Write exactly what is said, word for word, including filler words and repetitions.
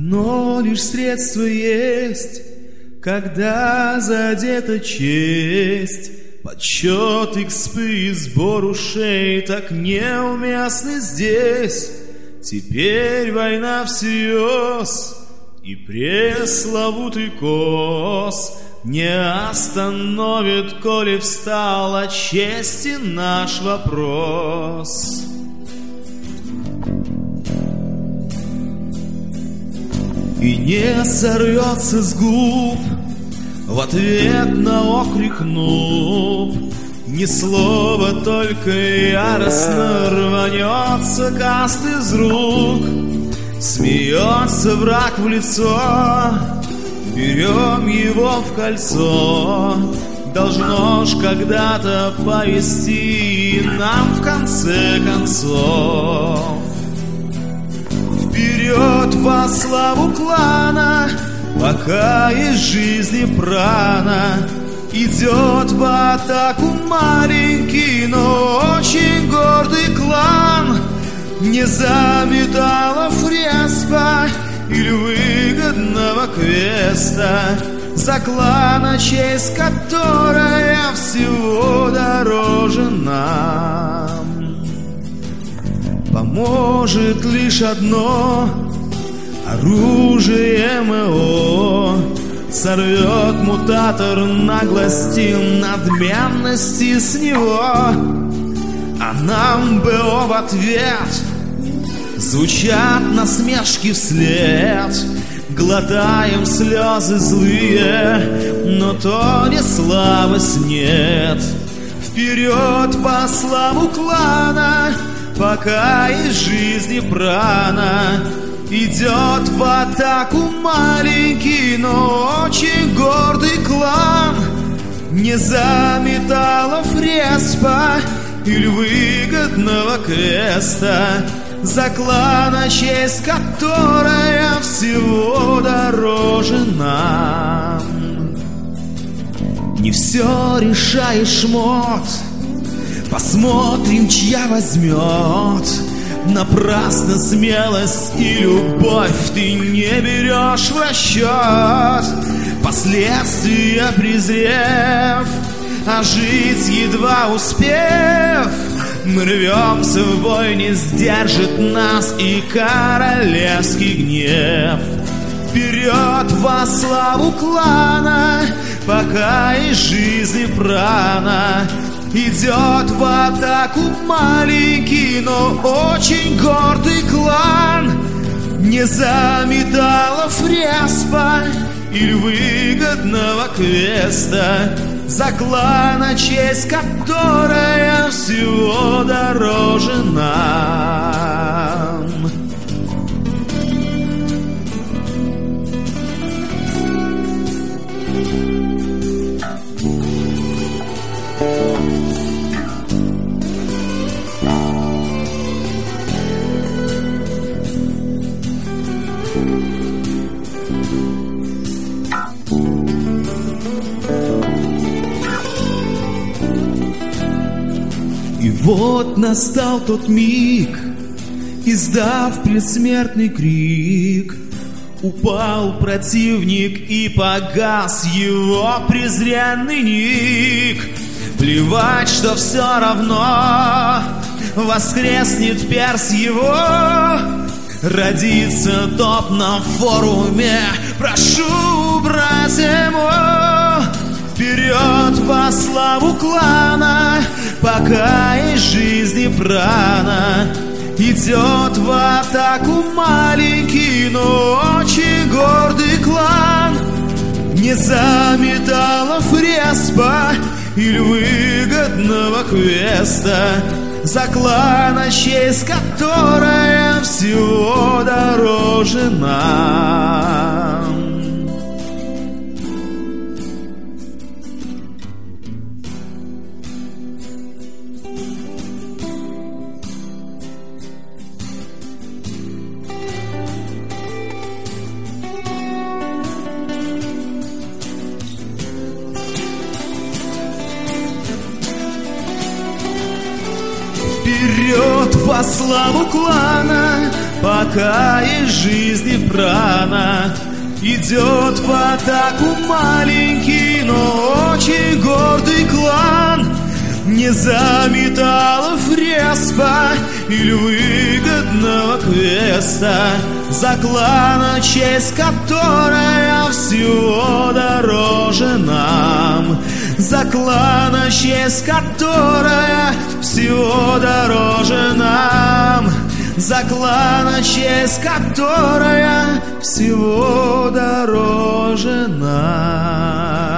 Одно лишь средство есть, когда задета честь. Почет, экспы и сбор ушей так неуместны здесь. Теперь война всерьез, и пресловутый кос не остановит, коли встал от чести наш вопрос. И не сорвется с губ в ответ на окрик «нуб». Ни слова, только яростно рванется каст из рук. Смеется враг в лицо, берем его в кольцо. Должно ж когда-то повести нам в конце концов. Вперед во славу клана, пока из жизни прана. Идет в атаку маленький, но очень гордый клан. Не за металлов респа или выгодного квеста, за клана, честь которая всего дороже нам. Поможет лишь одно — оружие МО. Сорвет мутатор наглости, надменности с него. А нам БО в ответ звучат насмешки вслед. Глотаем слезы злые, но то не слабость, нет. Вперед по славу клана, пока из жизни прана. Идет в атаку маленький, но очень гордый клан. Не за металлов респа или выгодного квеста, за клана, честь которая всего дороже нам. Не все решает шмот, посмотрим, чья возьмет. Напрасно смелость и любовь ты не берешь в расчет. Последствия презрев, а жить едва успев, мы рвемся в бой, не сдержит нас и королевский гнев. Вперед во славу клана, пока из жизни прана. Идет в атаку маленький, но очень гордый клан. Не за металлов респа или выгодного квеста, за клана, честь которая всего дороже нам. И вот настал тот миг, издав предсмертный крик, упал противник и погас его презренный ник. Плевать, что все равно воскреснет перс его, родится топ на форуме, прошу убрать его. Вперед во славу клана, пока из жизни прана. Идет в атаку маленький, но очень гордый клан. Не за металлов респа или выгодного квеста, за клана, честь которая всего дороже нам. Вперед во славу клана, под пока есть жизни прана. Идет в атаку маленький, но очень гордый клан. Не за металлов респа или выгодного квеста, за клана, честь которая всего дороже нам. За клана, честь которая всего дороже нам. За клана, честь которая всего дороже нам.